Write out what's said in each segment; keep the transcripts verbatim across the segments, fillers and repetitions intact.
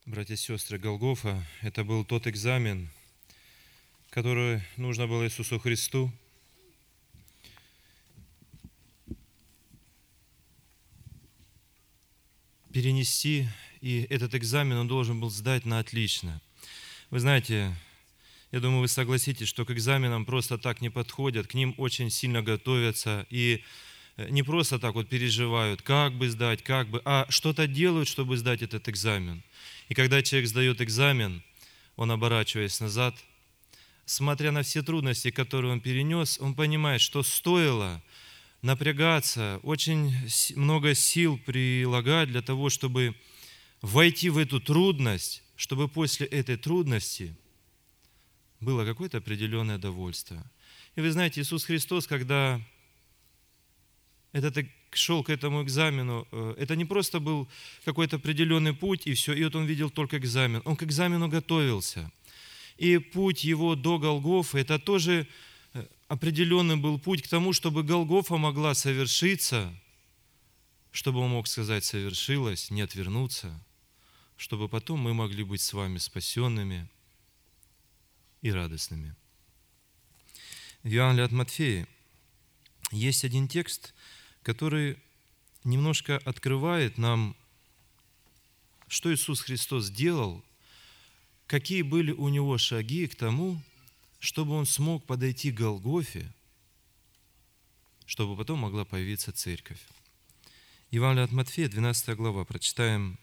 Братья и сестры, Голгофа – это был тот экзамен, который нужно было Иисусу Христу. Перенести, и этот экзамен он должен был сдать на отлично. Вы знаете, я думаю, вы согласитесь, что к экзаменам просто так не подходят, к ним очень сильно готовятся, и не просто так вот переживают, как бы сдать, как бы, а что-то делают, чтобы сдать этот экзамен. И когда человек сдает экзамен, он, оборачиваясь назад, смотря на все трудности, которые он перенес, он понимает, что стоило напрягаться, очень много сил прилагать для того, чтобы войти в эту трудность, чтобы после этой трудности было какое-то определенное довольство. И вы знаете, Иисус Христос, когда этот шел к этому экзамену, это не просто был какой-то определенный путь, и все, и вот он видел только экзамен. Он к экзамену готовился. И путь его до Голгофы, это тоже определенный был путь к тому, чтобы Голгофа могла совершиться, чтобы он мог сказать «совершилось», не отвернуться, чтобы потом мы могли быть с вами спасенными и радостными. В Евангелии от Матфея есть один текст, который немножко открывает нам, что Иисус Христос делал, какие были у Него шаги к тому, чтобы Он смог подойти к Голгофе, чтобы потом могла появиться церковь. Евангелие от Матфея, двенадцатая глава, прочитаем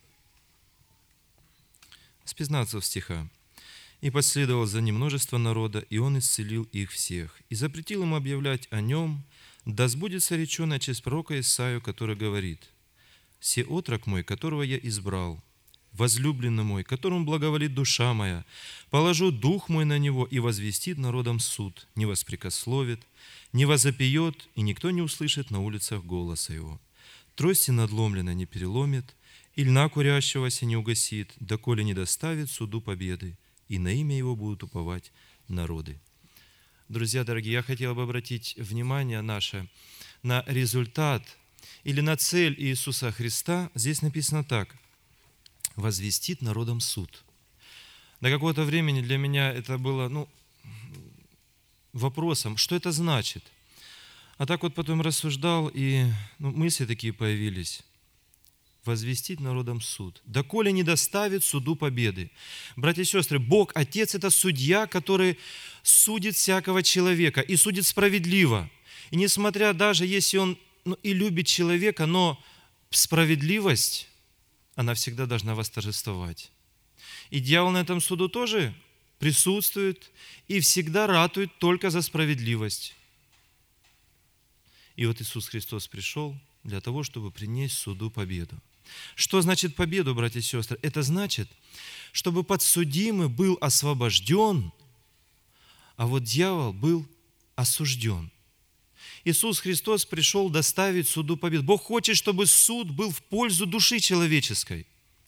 с пятнадцатого стиха. «И последовало за ним множество народа, и он исцелил их всех, и запретил им объявлять о нем, да сбудется реченое через пророка Исаию, который говорит: «Се отрок мой, которого я избрал, возлюбленный мой, которому благоволит душа моя, положу дух мой на него и возвестит народам суд, не воспрекословит, не возопьет, и никто не услышит на улицах голоса его. Трости надломленной не переломит, и льна курящегося не угасит, доколе не доставит суду победы, и на имя его будут уповать народы». Друзья дорогие, я хотел бы обратить внимание наше на результат или на цель Иисуса Христа. Здесь написано так: «Возвестит народам суд». До какого-то времени для меня это было ну, вопросом, что это значит. А так вот потом рассуждал, и ну, мысли такие появились. Возвестить народам суд, доколе не доставит суду победы. Братья и сестры, Бог, Отец – это судья, который судит всякого человека и судит справедливо. И несмотря даже, если Он ну, и любит человека, но справедливость, она всегда должна восторжествовать. И дьявол на этом суду тоже присутствует и всегда ратует только за справедливость. И вот Иисус Христос пришел для того, чтобы принести суду победу. Что значит победу, братья и сестры? Это значит, чтобы подсудимый был освобожден, а вот дьявол был осужден. Иисус Христос пришел доставить суду победу. Бог хочет, чтобы суд был в пользу души человеческой.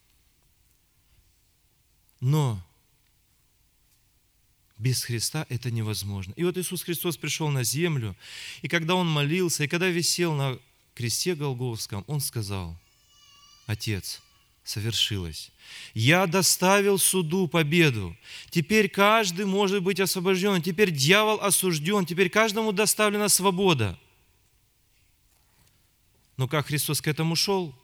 Но без Христа это невозможно. И вот Иисус Христос пришел на землю, и когда Он молился, и когда висел на кресте Голгофском, Он сказал: «Отец, совершилось. Я доставил суду победу. Теперь каждый может быть освобожден. Теперь дьявол осужден. Теперь каждому доставлена свобода». Но как Христос к этому шел?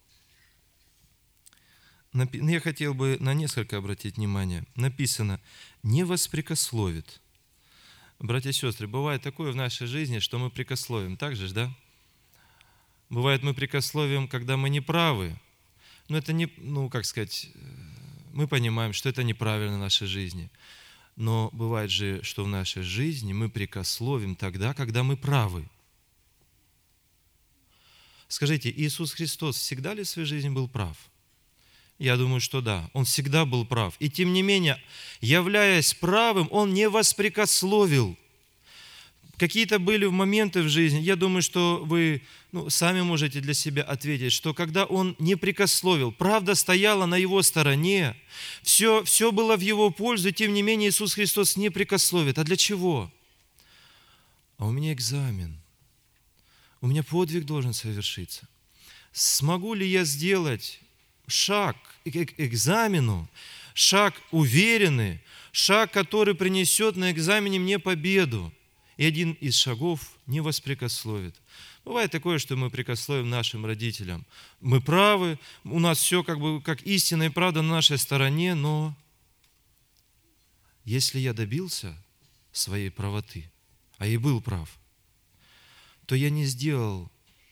Я хотел бы на несколько обратить внимание. Написано: «не воспрекословит». Братья и сестры, бывает такое в нашей жизни, что мы прекословим. Так же, да? Бывает, мы прекословим, когда мы не правы. Но это не, ну, как сказать, мы понимаем, что это неправильно в нашей жизни. Но бывает же, что в нашей жизни мы прекословим тогда, когда мы правы. Скажите, Иисус Христос всегда ли в своей жизни был прав? Я думаю, что да, Он всегда был прав. И тем не менее, являясь правым, Он не воспрекословил. Какие-то были моменты в жизни, я думаю, что вы ну, сами можете для себя ответить, что когда Он не прекословил, правда стояла на Его стороне, все, все было в Его пользу, и тем не менее Иисус Христос не прекословит. А для чего? А у меня экзамен, у меня подвиг должен совершиться. Смогу ли я сделать шаг к экзамену, шаг уверенный, шаг, который принесет на экзамене мне победу. И один из шагов не воспрекословит. Бывает такое, что мы прикословим нашим родителям. Мы правы, у нас все как бы как истина и правда на нашей стороне, но если я добился своей правоты, а и был прав, то я не сделал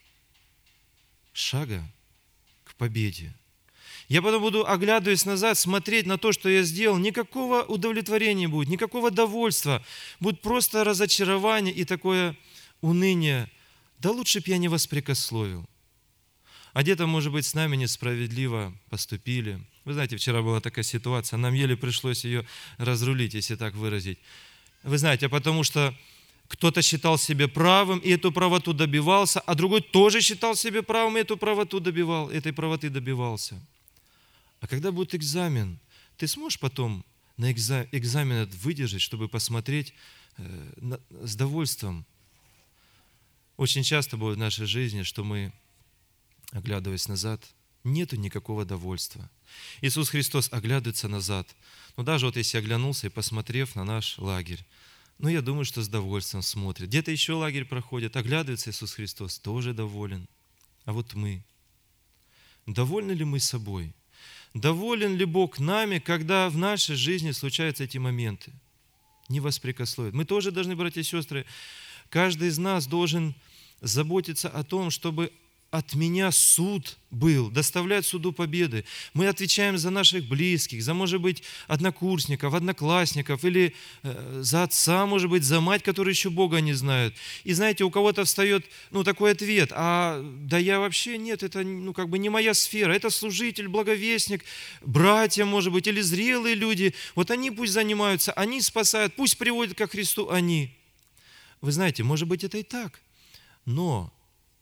шага к победе. Я потом буду, оглядываясь назад, смотреть на то, что я сделал. Никакого удовлетворения будет, никакого довольства. Будет просто разочарование и такое уныние. Да лучше б я не воспрекословил. А где-то, может быть, с нами несправедливо поступили. Вы знаете, вчера была такая ситуация, нам еле пришлось ее разрулить, если так выразить. Вы знаете, потому что кто-то считал себя правым и эту правоту добивался, а другой тоже считал себя правым и эту правоту добивал, этой правоты добивался. А когда будет экзамен, ты сможешь потом на экзамен этот выдержать, чтобы посмотреть э, с довольством? Очень часто бывает в нашей жизни, что мы, оглядываясь назад, нету никакого довольства. Иисус Христос оглядывается назад. Но даже вот если оглянулся и посмотрев на наш лагерь, ну, я думаю, что с довольством смотрит. Где-то еще лагерь проходит, оглядывается Иисус Христос, тоже доволен. А вот мы. Довольны ли мы собой? Доволен ли Бог нами, когда в нашей жизни случаются эти моменты? Не воспрекословит. Мы тоже должны, братья и сестры, каждый из нас должен заботиться о том, чтобы от меня суд был, доставлять суду победы. Мы отвечаем за наших близких, за, может быть, однокурсников, одноклассников, или э, за отца, может быть, за мать, которые еще Бога не знают. И знаете, у кого-то встает ну, такой ответ, а да я вообще нет, это ну, как бы не моя сфера, это служитель, благовестник, братья, может быть, или зрелые люди. Вот они пусть занимаются, они спасают, пусть приводят ко Христу они. Вы знаете, может быть, это и так, но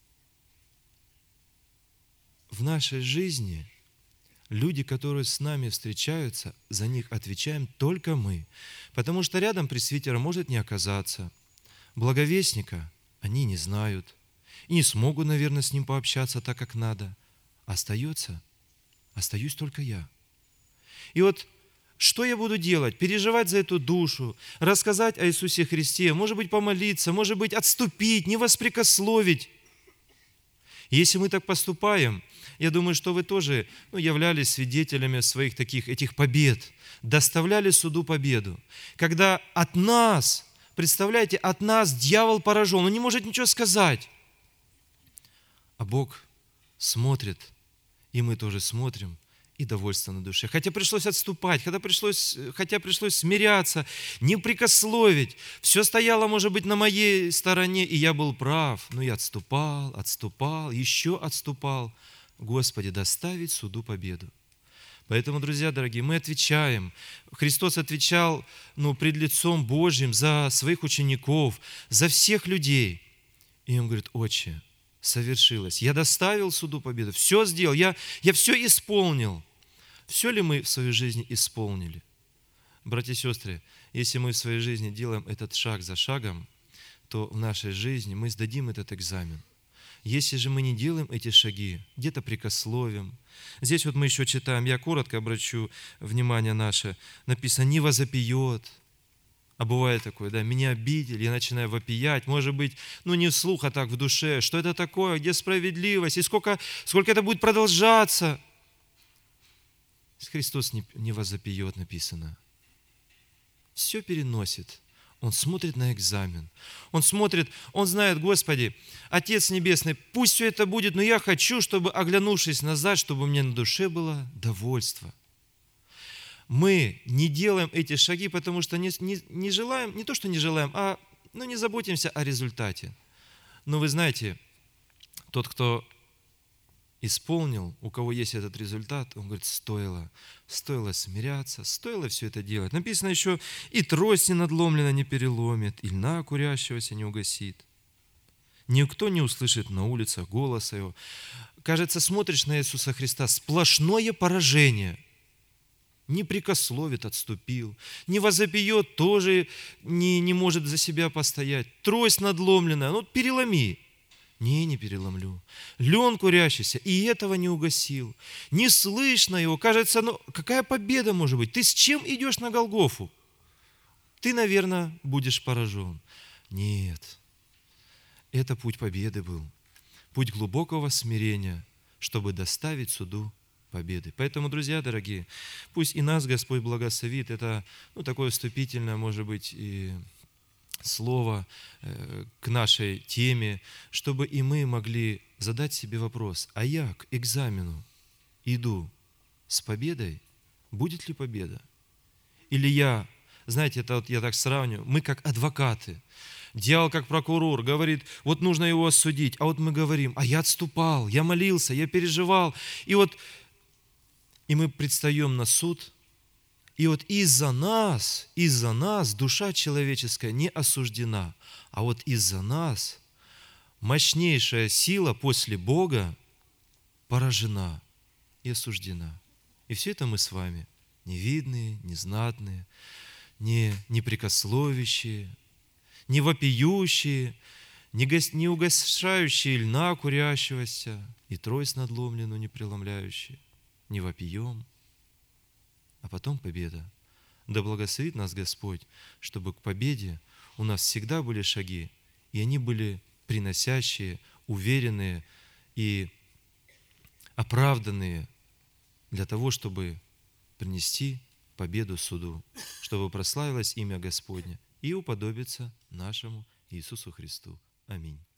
в нашей жизни люди, которые с нами встречаются, за них отвечаем только мы. Потому что рядом пресвитера может не оказаться. Благовестника они не знают. И не смогут, наверное, с ним пообщаться так, как надо. Остается, остаюсь только я. И вот что я буду делать? Переживать за эту душу, рассказать о Иисусе Христе, может быть, помолиться, может быть, отступить, не воспрекословить. Если мы так поступаем, я думаю, что вы тоже ну, являлись свидетелями своих таких этих побед, доставляли суду победу. Когда от нас, представляете, от нас дьявол поражен, он не может ничего сказать. А Бог смотрит, и мы тоже смотрим, и довольство на душе. Хотя пришлось отступать, хотя пришлось, хотя пришлось смиряться, не прикословить. Все стояло, может быть, на моей стороне, и я был прав. Но я отступал, отступал, еще отступал. Господи, доставить суду победу. Поэтому, друзья дорогие, мы отвечаем. Христос отвечал ну, пред лицом Божьим за своих учеников, за всех людей. И Он говорит: Отче, совершилось. Я доставил суду победу, все сделал, я, я все исполнил. Все ли мы в своей жизни исполнили? Братья и сестры, если мы в своей жизни делаем этот шаг за шагом, то в нашей жизни мы сдадим этот экзамен. Если же мы не делаем эти шаги, где-то прикословим. Здесь вот мы еще читаем, я коротко обращу внимание наше, написано: «не возопьет». А бывает такое, да, меня обидели, я начинаю вопиять, может быть, ну не вслух, а так в душе. Что это такое, где справедливость, и сколько, сколько это будет продолжаться? Христос не, не возопьет, написано. Все переносит. Он смотрит на экзамен. Он смотрит, он знает: Господи, Отец Небесный, пусть все это будет, но я хочу, чтобы, оглянувшись назад, чтобы у меня на душе было довольство. Мы не делаем эти шаги, потому что не, не, не желаем, не то, что не желаем, а ну, не заботимся о результате. Но вы знаете, тот, кто исполнил, у кого есть этот результат, он говорит: стоило, стоило смиряться, стоило все это делать. Написано еще: и трость не надломлена не переломит, и льна курящегося не угасит. Никто не услышит на улицах голоса его. Кажется, смотришь на Иисуса Христа, сплошное поражение. Не прикословит, отступил. Не возопьет, тоже не, не может за себя постоять. Трость надломленная, ну переломи. Не, не переломлю. Лен курящийся, и этого не угасил. Не слышно его. Кажется, ну какая победа может быть? Ты с чем идешь на Голгофу? Ты, наверное, будешь поражен. Нет, это путь победы был. Путь глубокого смирения, чтобы доставить суду победы. Поэтому, друзья дорогие, пусть и нас Господь благословит. Это ну, такое вступительное, может быть, и слово э, к нашей теме, чтобы и мы могли задать себе вопрос, а я к экзамену иду с победой? Будет ли победа? Или я, знаете, это вот я так сравниваю, мы как адвокаты, дьявол как прокурор говорит, вот нужно его осудить, а вот мы говорим, а я отступал, я молился, я переживал, и вот и мы предстаем на суд, и вот из-за нас, из-за нас душа человеческая не осуждена, а вот из-за нас мощнейшая сила после Бога поражена и осуждена. И все это мы с вами, невидные, незнатные, не непрекословящие, не вопиющие, не, гас, не угасающие льна курящегося, и трость надломленную не преломляющие, не вопием, а потом победа. Да благословит нас Господь, чтобы к победе у нас всегда были шаги, и они были приносящие, уверенные и оправданные для того, чтобы принести победу суду, чтобы прославилось имя Господне и уподобиться нашему Иисусу Христу. Аминь.